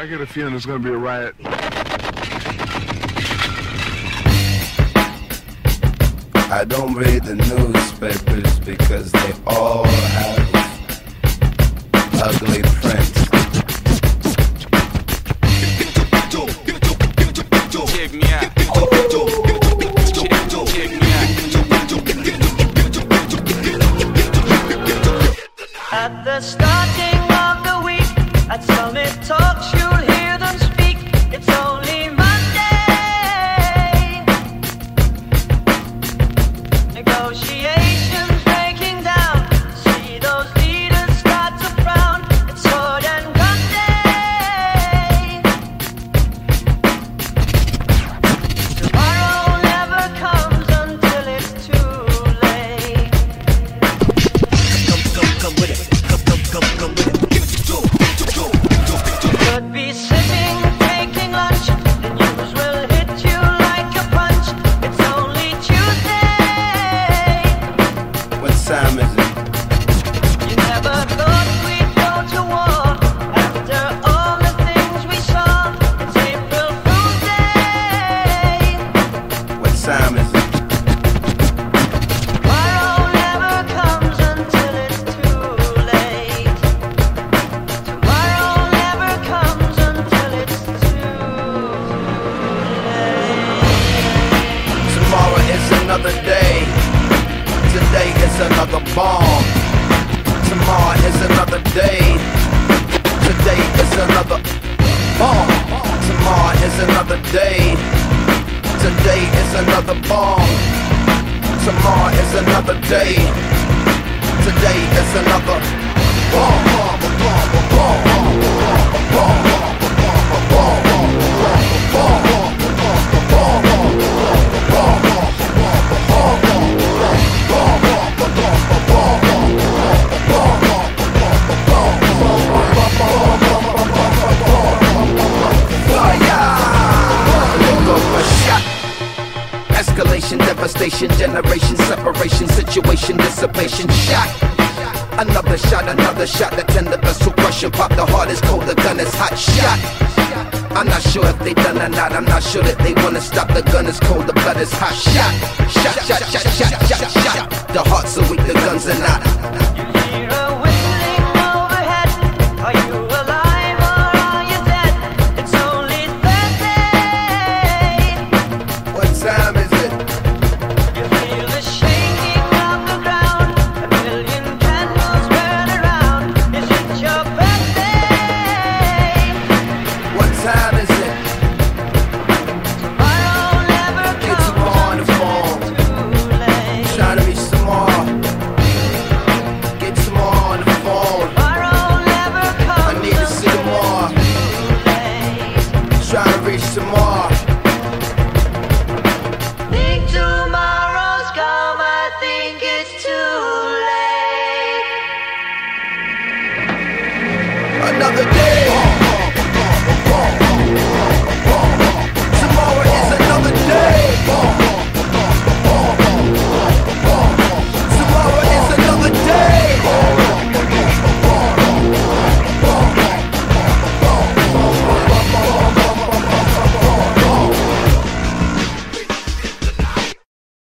I get a feeling there's gonna be a riot. I don't read the newspapers because they all have ugly prints. Check me out. Check me out. At the starting of the week, at Summit Talks, you'll hear them speak. It's only Monday. Negotiations breaking down. See those leaders start to frown. It's sword and gun day. Tomorrow never comes until it's too late. Come with it. Come with it. Could be sitting, taking lunch. The news will hit you like a punch. It's only Tuesday. What time is it? You never thought we'd go to war after all the things we saw. It's April Fool's Day. What time is it? Tomorrow never comes until it's too late. Tomorrow never comes until it's too late. Tomorrow is another day. Today is another bomb. Tomorrow is another day. Today is another bomb. Tomorrow is another day. Today is another bomb. Tomorrow is another day. Today is another bomb. Escalation, devastation, generation, separation, situation, dissipation, shot. Another shot, the tender vessel crushing, pop the heart is cold, the gun is hot, shot. I'm not sure if they done or not, I'm not sure that they wanna stop, the gun is cold, the blood is hot, shot. The hearts are weak, the guns are not.